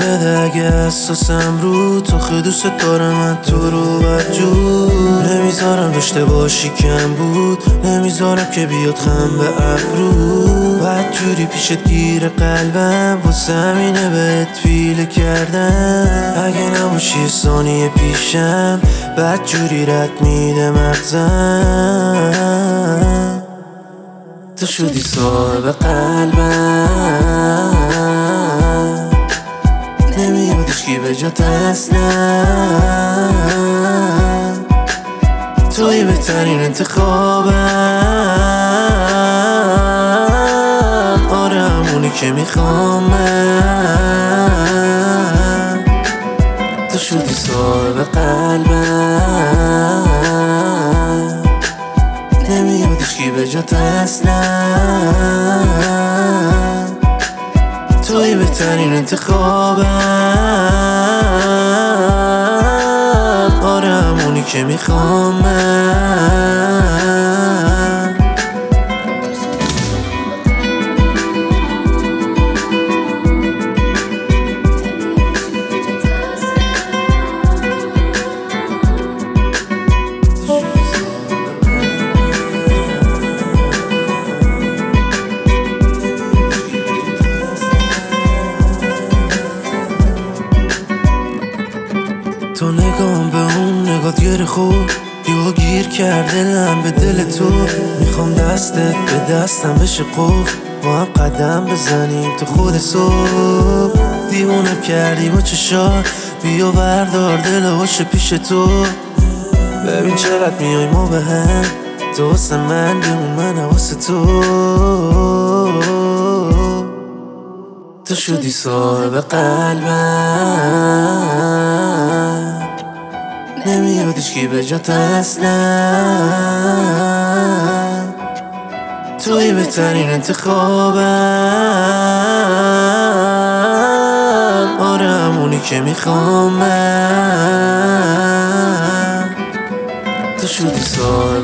بده اگه اساسم رو تو خیلی دوست دارم من تو رو بدجور نمیذارم داشته باشی کم بود نمیذارم که بیاد خم به ابرو بدجوری پیشت گیر قلبم واسه همینه بهت پیله کردم اگه نباشی ثانیه پیشم بدجوری رد میده مغزم تو شدی صاحب قلبم نمیادش کی به جات اصلا توی بهترین انتخابم آره همونی که میخوام من تو شدی صاحب قلبم نمیادش کی به جات اصلا توی بهترین انتخابم آره همونی که میخوام من تو نگام به اون نگات گره خود یهو گیر کرده دلم به دل تو میخوام دستت به دستم بشه قفل با هم قدم بزنیم تو خود صبح دیوونم کردی با چشات بیا بردار دل باشه پیش تو ببین چقدر میای ما به هم تو واسه من بمون من واسه تو تو شدی صاحب قلبم نمیادش کی به جات اصلا توی بهترین انتخابم آره همونی که میخوام من تو شدی صاحب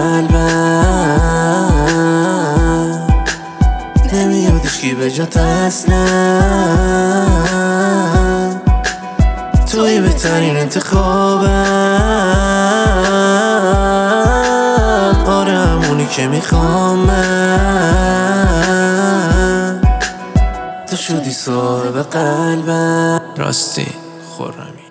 قلبم نمیادش کی به جات اصلا توی بهترین انتخابم آره همونی که میخوام من تو شدی صاحب قلبم راستی خرمی